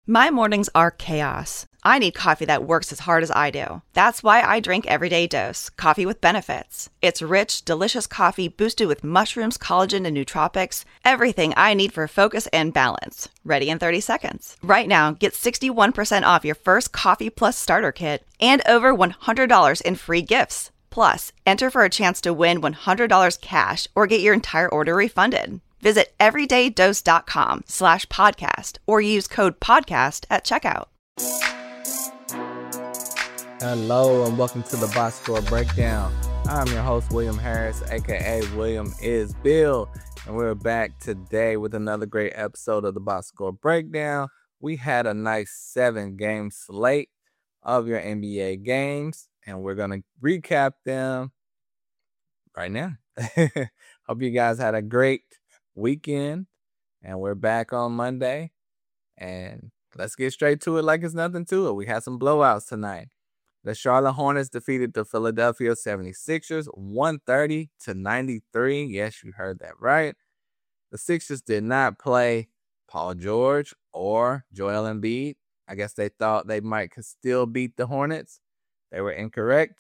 My mornings are chaos. I need coffee that works as hard as I do. That's why I drink Everyday Dose, coffee with benefits. It's rich, delicious coffee boosted with mushrooms, collagen, and nootropics. Everything I need for focus and balance. Ready in 30 seconds. Right now, get 61% off your first Coffee Plus starter kit and over $100 in free gifts. Plus, enter for a chance to win $100 cash or get your entire order refunded. Visit everydaydose.com/podcast or use code podcast at checkout. Hello and welcome to the Box Score Breakdown. I'm your host, William Harris, aka William is Bill, and we're back today with another great episode of the Box Score Breakdown. We had a nice 7-game slate of your NBA games, and we're going to recap them right now. Hope you guys had a great weekend, and we're back on Monday, and let's get straight to it like it's nothing to it. We had some blowouts tonight. The Charlotte Hornets defeated the Philadelphia 76ers 130-93. Yes, you heard that right. The Sixers did not play Paul George or Joel Embiid. I guess they thought they might still beat the Hornets. They were incorrect.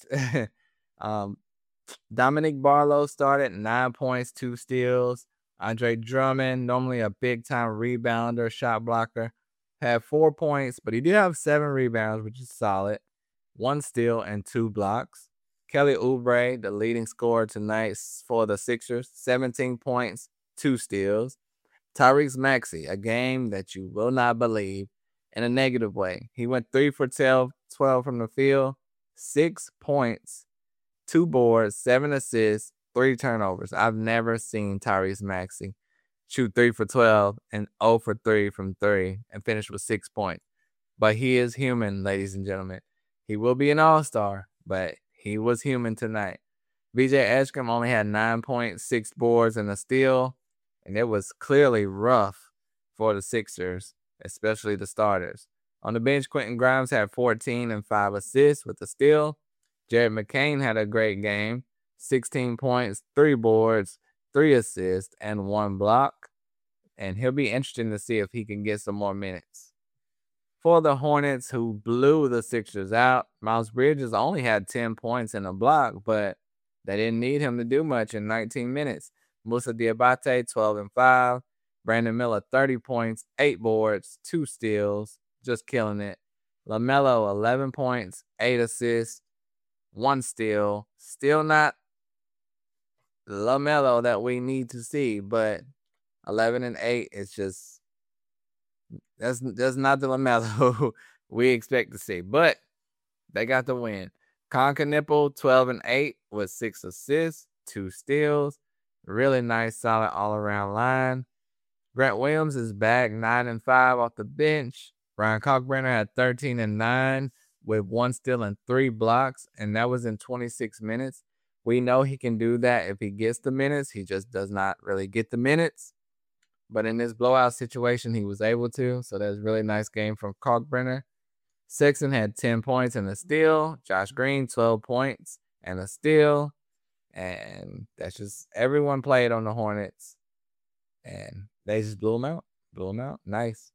Dominic Barlow started 9 points, 2 steals. Andre Drummond, normally a big-time rebounder, shot blocker, had 4 points, but he did have 7 rebounds, which is solid. 1 steal and 2 blocks. Kelly Oubre, the leading scorer tonight for the Sixers, 17 points, 2 steals. Tyrese Maxey, a game that you will not believe in a negative way. He went 3 for 12 from the field, 6 points, 2 boards, 7 assists, 3 turnovers. I've never seen Tyrese Maxey shoot 3 for 12 and 0 for 3 from 3 and finish with 6 points. But he is human, ladies and gentlemen. He will be an all-star, but he was human tonight. VJ Edgecombe only had 9 points, 6 boards, and a steal, and it was clearly rough for the Sixers, especially the starters. On the bench, Quentin Grimes had 14 and 5 assists with a steal. Jared McCain had a great game. 16 points, 3 boards, 3 assists, and 1 block. And he'll be interesting to see if he can get some more minutes. For the Hornets, who blew the Sixers out, Miles Bridges only had 10 points and a block, but they didn't need him to do much in 19 minutes. Moussa Diabate, 12 and 5. Brandon Miller, 30 points, 8 boards, 2 steals, just killing it. LaMelo, 11 points, 8 assists, 1 steal. Still not LaMelo that we need to see, but 11 and 8 is just that's not the LaMelo we expect to see. But they got the win. Nipple, 12 and 8 with 6 assists, 2 steals. Really nice, solid all-around line. Grant Williams is back, 9 and 5 off the bench. Ryan Kalkbrenner had 13 and 9 with 1 steal and 3 blocks, and that was in 26 minutes. We know he can do that if he gets the minutes. He just does not really get the minutes. But in this blowout situation, he was able to. So that's a really nice game from Kalkbrenner. Sexton had 10 points and a steal. Josh Green, 12 points and a steal. And that's just everyone played on the Hornets. And they just blew them out. Nice.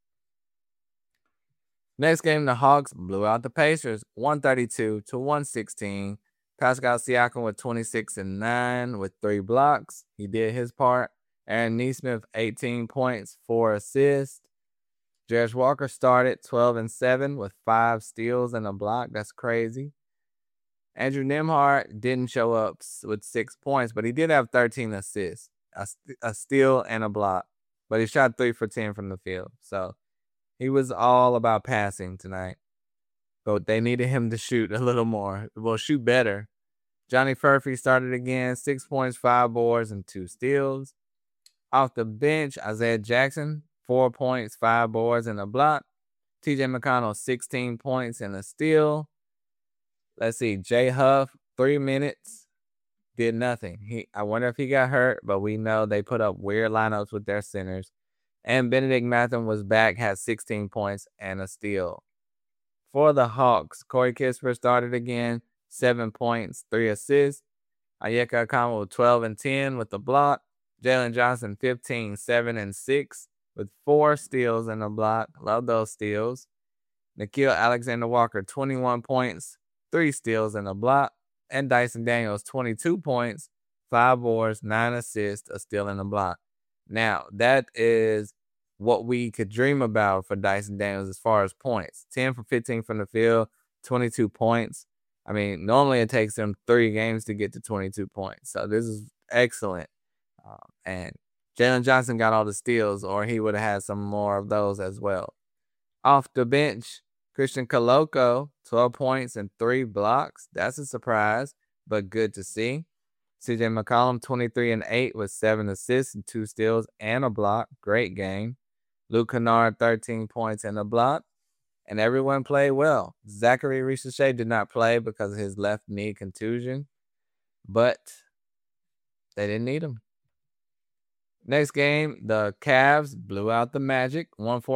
Next game, the Hawks blew out the Pacers 132-116. Pascal Siakam with 26 and 9 with 3 blocks. He did his part. Aaron Nesmith, 18 points, 4 assists. Jarris Walker started 12 and 7 with 5 steals and a block. That's crazy. Andrew Nembhard didn't show up with 6 points, but he did have 13 assists, a steal and a block. But he shot 3 for 10 from the field. So he was all about passing tonight. But they needed him to shoot a little more. Well, shoot better. Johnny Furphy started again, 6 points, 5 boards, and 2 steals. Off the bench, Isaiah Jackson, 4 points, 5 boards, and a block. TJ McConnell, 16 points and a steal. Let's see, Jay Huff, 3 minutes, did nothing. I wonder if he got hurt, but we know they put up weird lineups with their centers. And Benedict Mathurin was back, had 16 points and a steal. For the Hawks, Corey Kispert started again, 7 points, 3 assists. Onyeka Okongwu, 12 and 10 with the block. Jalen Johnson, 15, 7 and 6 with 4 steals and a block. Love those steals. Nickeil Alexander-Walker, 21 points, 3 steals and a block. And Dyson Daniels, 22 points, 5 boards, 9 assists, a steal and a block. Now, that is what we could dream about for Dyson Daniels as far as points. 10 for 15 from the field, 22 points. I mean, normally it takes him 3 games to get to 22 points. So this is excellent. And Jalen Johnson got all the steals, or he would have had some more of those as well. Off the bench, Christian Koloko, 12 points and 3 blocks. That's a surprise, but good to see. CJ McCollum, 23 and 8 with 7 assists and 2 steals and a block. Great game. Luke Kennard, 13 points and a block. And everyone played well. Zachary Richer did not play because of his left knee contusion, but they didn't need him. Next game, the Cavs blew out the Magic,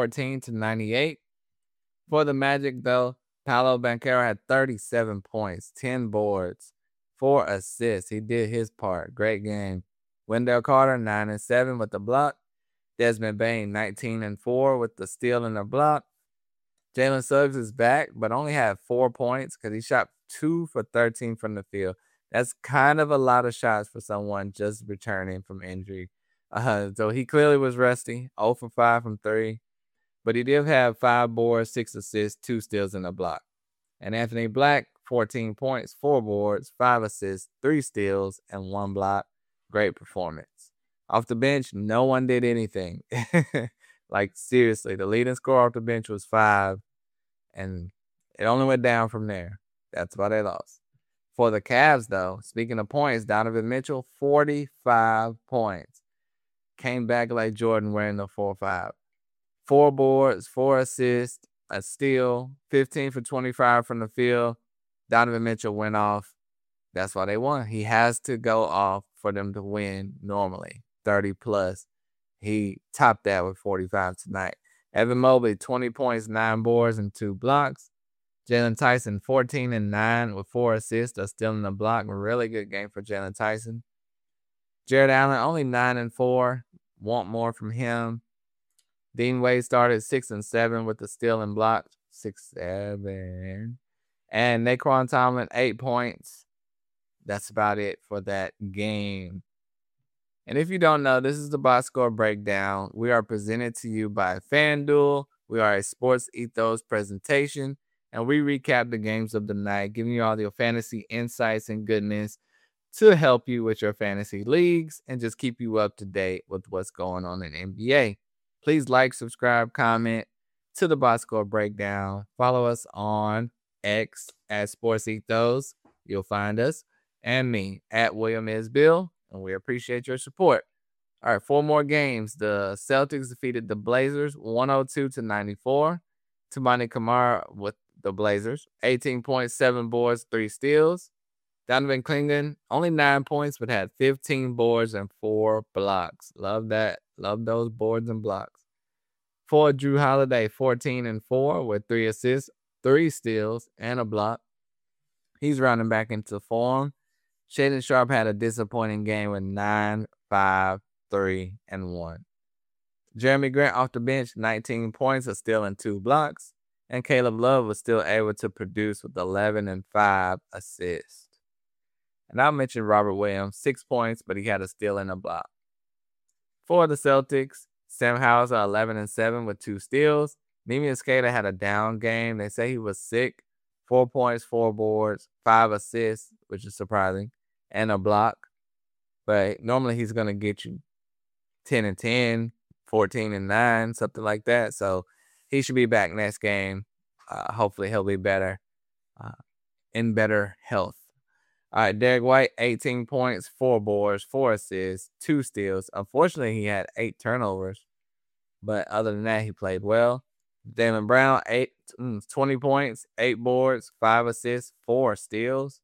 114-98. For the Magic, though, Paolo Banchero had 37 points, 10 boards, 4 assists. He did his part. Great game. Wendell Carter, 9 and 7 with the block. Desmond Bane, 19 and 4 with the steal and the block. Jalen Suggs is back, but only had 4 points because he shot 2 for 13 from the field. That's kind of a lot of shots for someone just returning from injury. So he clearly was rusty, 0 for 5 from 3. But he did have 5 boards, 6 assists, 2 steals, and a block. And Anthony Black, 14 points, 4 boards, 5 assists, 3 steals, and 1 block. Great performance. Off the bench, no one did anything. Like, seriously, the leading scorer off the bench was 5, and it only went down from there. That's why they lost. For the Cavs, though, speaking of points, Donovan Mitchell, 45 points. Came back like Jordan wearing the 4-5. 4 boards, 4 assists, a steal, 15 for 25 from the field. Donovan Mitchell went off. That's why they won. He has to go off for them to win normally, 30 plus. He topped that with 45 tonight. Evan Mobley, 20 points, 9 boards, and 2 blocks. Jalen Tyson, 14 and 9 with 4 assists, a steal and a block. A really good game for Jalen Tyson. Jared Allen, only 9 and 4. Want more from him. Dean Wade started 6 and 7 with the steal and block. 6-7. And Naquan Tomlin, 8 points. That's about it for that game. And if you don't know, this is the Box Score Breakdown. We are presented to you by FanDuel. We are a Sports Ethos presentation, and we recap the games of the night, giving you all your fantasy insights and goodness to help you with your fantasy leagues and just keep you up to date with what's going on in NBA. Please like, subscribe, comment to the Box Score Breakdown. Follow us on X at Sports Ethos. You'll find us. And me at William S. Bill. And we appreciate your support. All right, 4 more games. The Celtics defeated the Blazers 102-94. Toumani Camara with the Blazers, 18 points, 7 boards, 3 steals. Donovan Clingan, only 9 points, but had 15 boards and 4 blocks. Love that. Love those boards and blocks. For Jrue Holiday, 14 and 4 with 3 assists, 3 steals, and a block. He's rounding back into form. Shaedon Sharpe had a disappointing game with 9, 5, 3, and 1. Jeremy Grant off the bench, 19 points, a steal and 2 blocks. And Caleb Love was still able to produce with 11 and 5 assists. And I mentioned Robert Williams, 6 points, but he had a steal and a block. For the Celtics, Sam Hauser, 11 and 7 with 2 steals. Neemias Queta had a down game. They say he was sick. 4 points, 4 boards, 5 assists, which is surprising, and a block. But normally he's going to get you 10 and 10, 14 and 9, something like that. So he should be back next game. Hopefully he'll be better, in better health. All right, Derek White, 18 points, 4 boards, 4 assists, 2 steals. Unfortunately, he had 8 turnovers. But other than that, he played well. Jaylen Brown, 20 points, 8 boards, 5 assists, 4 steals.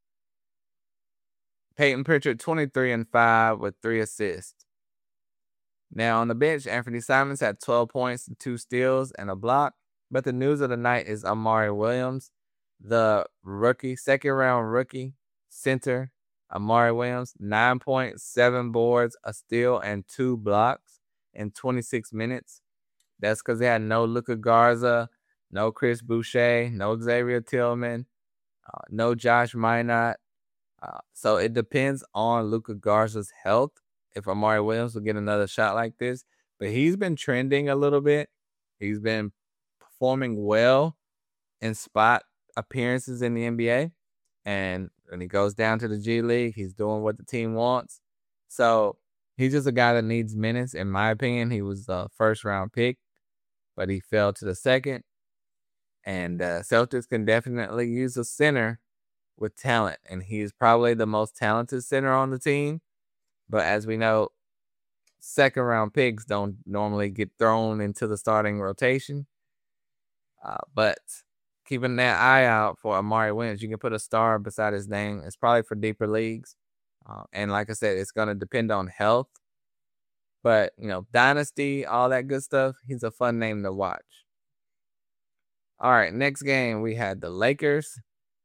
Peyton Pritchard, 23 and 5 with 3 assists. Now on the bench, Anthony Simons had 12 points, 2 steals, and a block. But the news of the night is Amari Williams, the rookie, second-round rookie center. Amari Williams, 9 points, 7 boards, a steal, and 2 blocks in 26 minutes. That's because they had no Luka Garza, no Chris Boucher, no Xavier Tillman, no Josh Minot. So it depends on Luka Garza's health if Amari Williams will get another shot like this. But he's been trending a little bit. He's been performing well in spot appearances in the NBA. And when he goes down to the G League, he's doing what the team wants. So he's just a guy that needs minutes. In my opinion, he was the first round pick, but he fell to the second. And Celtics can definitely use a center with talent. And he's probably the most talented center on the team. But as we know, second round picks don't normally get thrown into the starting rotation. But keeping that eye out for Amari Williams, you can put a star beside his name. It's probably for deeper leagues. And like I said, it's going to depend on health. But, dynasty, all that good stuff, he's a fun name to watch. All right, next game, we had the Lakers.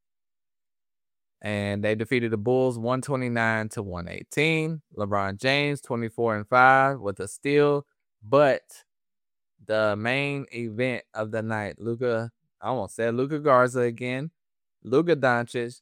And they defeated the Bulls 129-118. LeBron James, 24-5 with a steal. But the main event of the night, I almost said Luka Garza again. Luka Doncic,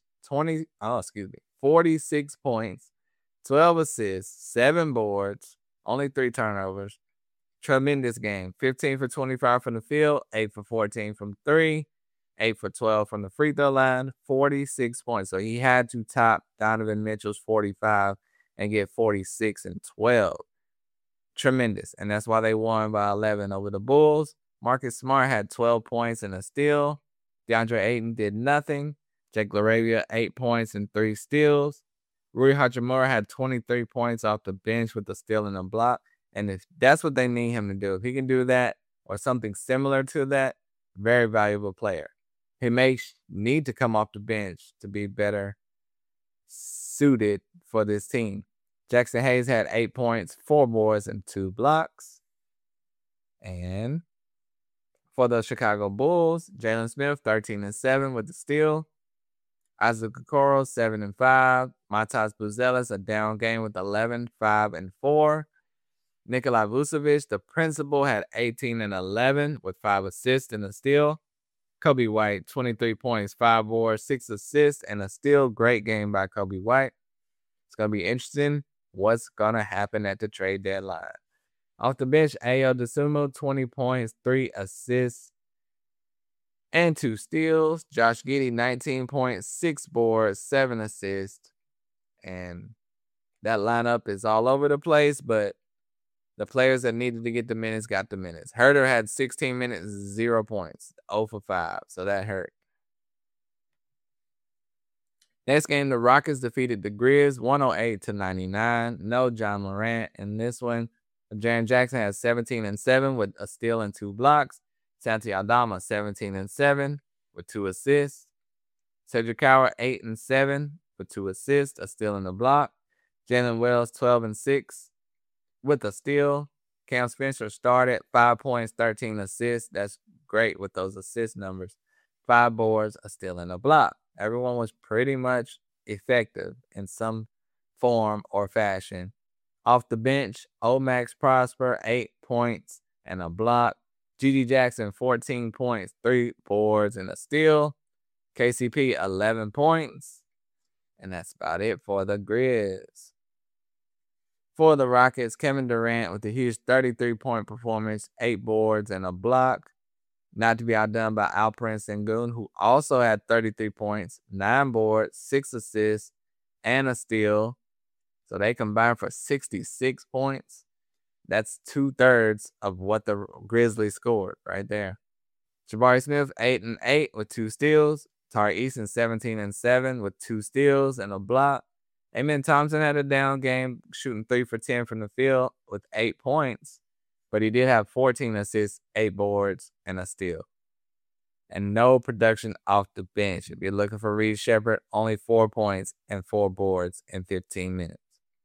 46 points, 12 assists, 7 boards, only 3 turnovers. Tremendous game. 15 for 25 from the field, 8 for 14 from 3, 8 for 12 from the free throw line, 46 points. So he had to top Donovan Mitchell's 45 and get 46 and 12. Tremendous. And that's why they won by 11 over the Bulls. Marcus Smart had 12 points and a steal. DeAndre Ayton did nothing. Jake LaRavia, 8 points and 3 steals. Rui Hachimura had 23 points off the bench with a steal and a block. And if that's what they need him to do, if he can do that or something similar to that, very valuable player. He may need to come off the bench to be better suited for this team. Jackson Hayes had 8 points, 4 boards, and 2 blocks. And for the Chicago Bulls, Jalen Smith, 13-7 with the steal. Isaac Okoro, 7-5. Matas Buzelis, a down game with 11, 5, and 4. Nikolai Vucevic, the principal, had 18-11 with 5 assists and a steal. Kobe White, 23 points, 5 boards, 6 assists, and a steal. Great game by Kobe White. It's going to be interesting what's going to happen at the trade deadline. Off the bench, Ayo Dosunmu, 20 points, 3 assists, and 2 steals. Josh Giddey, 19 points, 6 boards, 7 assists. And that lineup is all over the place, but the players that needed to get the minutes got the minutes. Herter had 16 minutes, 0 points, 0 for 5, so that hurt. Next game, the Rockets defeated the Grizz 108-99. No John Morant in this one. Jaren Jackson had 17-7 with a steal and 2 blocks. Santi Aldama 17-7 with 2 assists. Cedric Howard 8-7 with 2 assists, a steal and a block. Jalen Wells 12-6 with a steal. Cam Spencer started 5 points, 13 assists. That's great with those assist numbers. 5 boards, a steal and a block. Everyone was pretty much effective in some form or fashion. Off the bench, Max Prosper, 8 points and a block. G.G. Jackson, 14 points, 3 boards, and a steal. KCP, 11 points. And that's about it for the Grizz. For the Rockets, Kevin Durant with a huge 33-point performance, 8 boards, and a block. Not to be outdone by Alperen Sengun, who also had 33 points, 9 boards, 6 assists, and a steal. So they combined for 66 points. That's 2/3 of what the Grizzlies scored right there. Jabari Smith, 8-8 with 2 steals. Tari Eason, 17-7 with 2 steals and a block. Amen Thompson had a down game, shooting 3 for 10 from the field with 8 points. But he did have 14 assists, 8 boards, and a steal. And no production off the bench. If you're looking for Reed Sheppard, only 4 points and 4 boards in 15 minutes.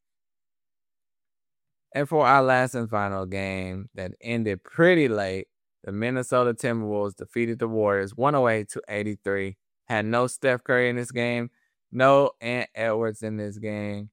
And for our last and final game that ended pretty late, the Minnesota Timberwolves defeated the Warriors 108-83. Had no Steph Curry in this game, no Ant Edwards in this game,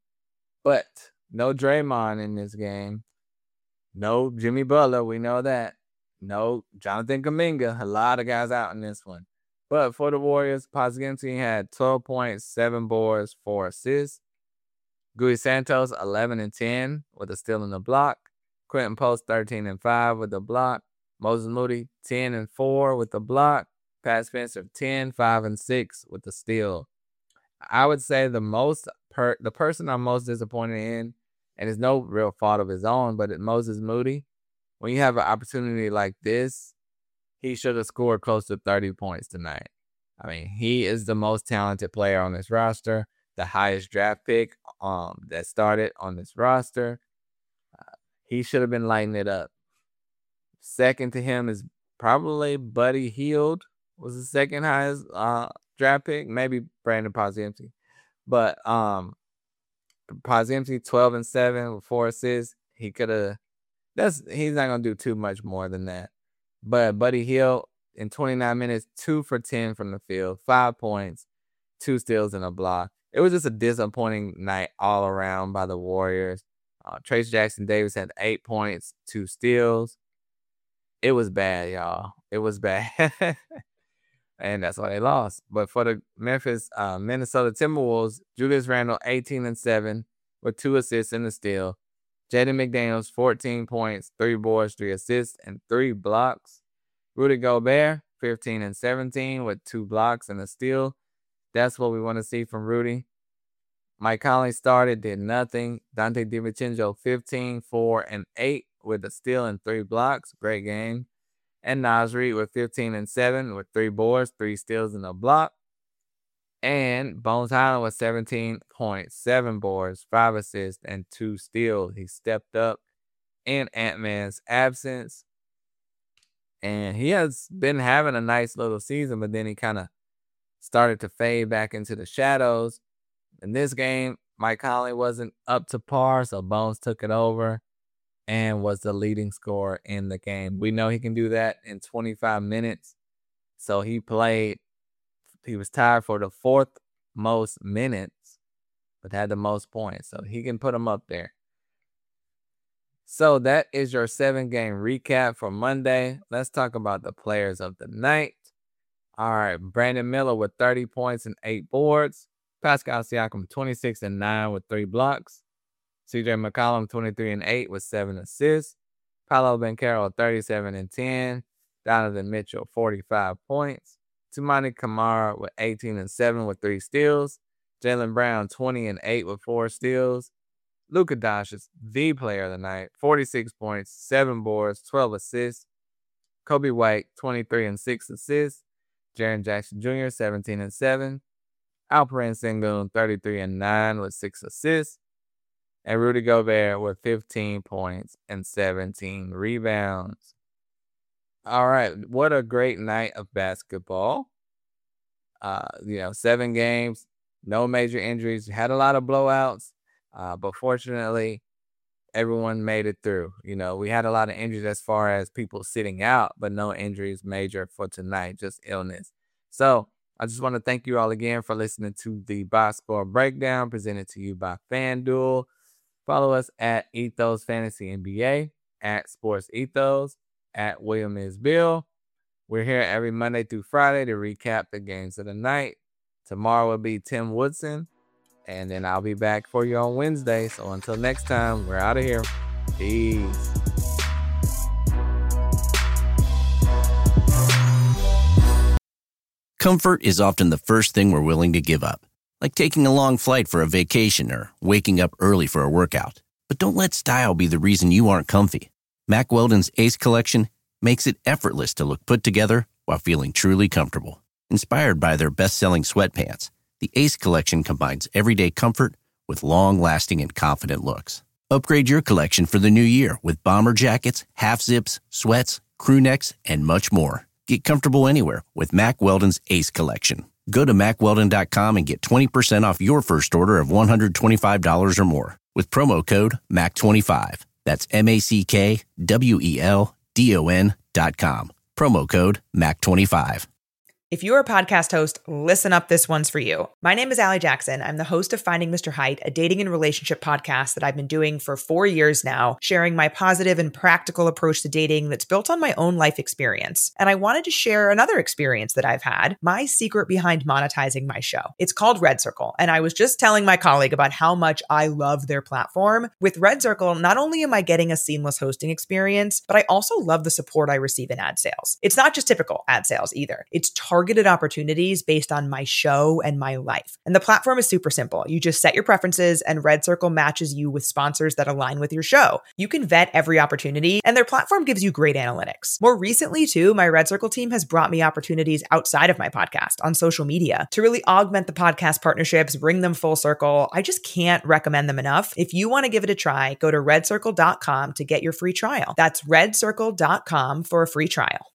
but no Draymond in this game. No Jimmy Butler, we know that. No, Jonathan Kuminga. A lot of guys out in this one. But for the Warriors, Podziemski had 12 points, 7 boards, 4 assists. Gui Santos, 11 and 10 with a steal and a block. Quentin Post, 13 and 5 with a block. Moses Moody, 10 and 4 with a block. Pat Spencer, 10, 5 and 6 with a steal. I would say the person I'm most disappointed in, and it's no real fault of his own, but it's Moses Moody. When you have an opportunity like this, he should have scored close to 30 points tonight. I mean, he is the most talented player on this roster, the highest draft pick that started on this roster. He should have been lighting it up. Second to him is probably Buddy Hield, was the second highest draft pick, maybe Brandon Podziemski. But Podziemski, 12 and 7 with 4 assists. He's not gonna do too much more than that. But Buddy Hield in 29 minutes, 2 for 10 from the field, 5 points, 2 steals and a block. It was just a disappointing night all around by the Warriors. Trayce Jackson-Davis had 8 points, 2 steals. It was bad, y'all. It was bad. And that's why they lost. But for the Minnesota Timberwolves, Julius Randle, 18 and 7 with 2 assists and a steal. Jaden McDaniels, 14 points, 3 boards, 3 assists, and 3 blocks. Rudy Gobert, 15 and 17 with 2 blocks and a steal. That's what we want to see from Rudy. Mike Conley started, did nothing. Dante DiVincenzo, 15, 4, and 8 with a steal and 3 blocks. Great game. And Naz Reid with 15 and 7 with 3 boards, 3 steals, and a block. And Bones Hyland with 17 points, 7 boards, 5 assists, and 2 steals. He stepped up in Ant-Man's absence. And he has been having a nice little season, but then he kind of started to fade back into the shadows. In this game, Mike Conley wasn't up to par, so Bones took it over and was the leading scorer in the game. We know he can do that in 25 minutes. So he was tied for the 4th most minutes, but had the most points. So he can put them up there. So that is your 7-game recap for Monday. Let's talk about the players of the night. All right, Brandon Miller with 30 points and 8 boards. Pascal Siakam, 26 and 9 with 3 blocks. CJ McCollum, 23 and 8 with 7 assists. Paolo Banchero, 37 and 10. Donovan Mitchell, 45 points. Toumani Camara with 18 and 7 with 3 steals. Jaylen Brown, 20 and 8 with 4 steals. Luka Doncic, the player of the night, 46 points, 7 boards, 12 assists. Kobe White, 23 and 6 assists. Jaren Jackson Jr., 17 and 7. Alperen Sengun, 33 and 9 with 6 assists. And Rudy Gobert with 15 points and 17 rebounds. All right, what a great night of basketball. 7 games, no major injuries. Had a lot of blowouts, but fortunately, everyone made it through. We had a lot of injuries as far as people sitting out, but no injuries major for tonight, just illness. So I just want to thank you all again for listening to the Box Score Breakdown presented to you by FanDuel. Follow us at Ethos Fantasy NBA, at Sports Ethos, at William is Bill. We're here every Monday through Friday to recap the games of the night. Tomorrow will be Tim Woodson, and then I'll be back for you on Wednesday. So until next time, we're out of here. Peace. Comfort is often the first thing we're willing to give up, like taking a long flight for a vacation or waking up early for a workout. But don't let style be the reason you aren't comfy. Mack Weldon's Ace Collection makes it effortless to look put together while feeling truly comfortable. Inspired by their best-selling sweatpants, the Ace Collection combines everyday comfort with long-lasting and confident looks. Upgrade your collection for the new year with bomber jackets, half-zips, sweats, crew necks, and much more. Get comfortable anywhere with Mack Weldon's Ace Collection. Go to MackWeldon.com and get 20% off your first order of $125 or more with promo code MACK25. That's MackWeldon.com. Promo code MACK25. If you're a podcast host, listen up, this one's for you. My name is Allie Jackson. I'm the host of Finding Mr. Height, a dating and relationship podcast that I've been doing for 4 years now, sharing my positive and practical approach to dating that's built on my own life experience. And I wanted to share another experience that I've had, my secret behind monetizing my show. It's called Red Circle, and I was just telling my colleague about how much I love their platform. With Red Circle, not only am I getting a seamless hosting experience, but I also love the support I receive in ad sales. It's not just typical ad sales either. It's targeted opportunities based on my show and my life. And the platform is super simple. You just set your preferences and Red Circle matches you with sponsors that align with your show. You can vet every opportunity and their platform gives you great analytics. More recently too, my Red Circle team has brought me opportunities outside of my podcast on social media to really augment the podcast partnerships, bring them full circle. I just can't recommend them enough. If you want to give it a try, go to redcircle.com to get your free trial. That's redcircle.com for a free trial.